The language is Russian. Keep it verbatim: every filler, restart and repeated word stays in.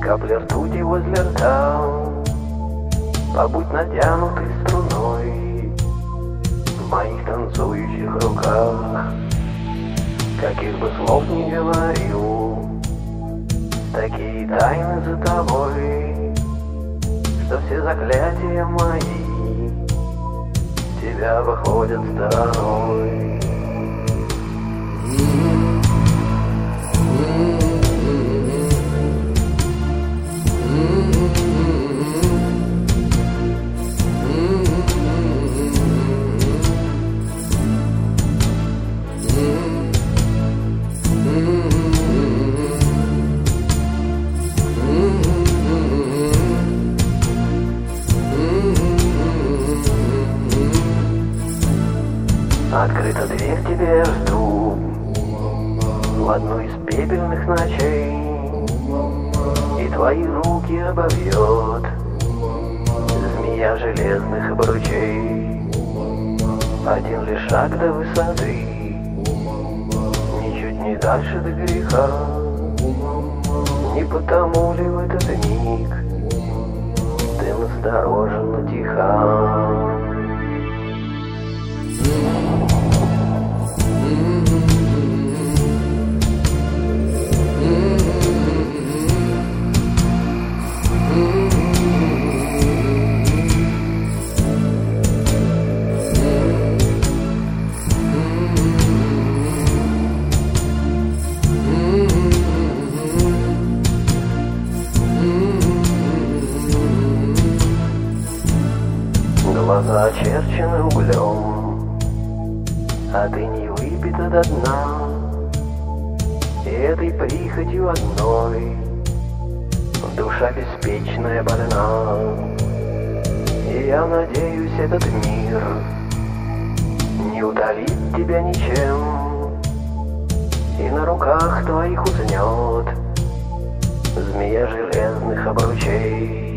Капля ртути возле рта, побудь натянутой струной в моих танцующих руках. Каких бы слов ни говорил, такие тайны за тобой, что все заклятия мои тебя выходят стороной. Открыта дверь, тебе жду в одну из пепельных ночей, и твои руки обовьет змея железных обручей. Один лишь шаг до высоты, ничуть не дальше до греха. Не потому ли в этот миг ты настороженно тиха? Глаза очерчены углем, а ты не выпита до дна, и этой прихотью одной душа беспечная больна. И я надеюсь, этот мир не утолит тебя ничем, и на руках твоих уснет змея железных обручей.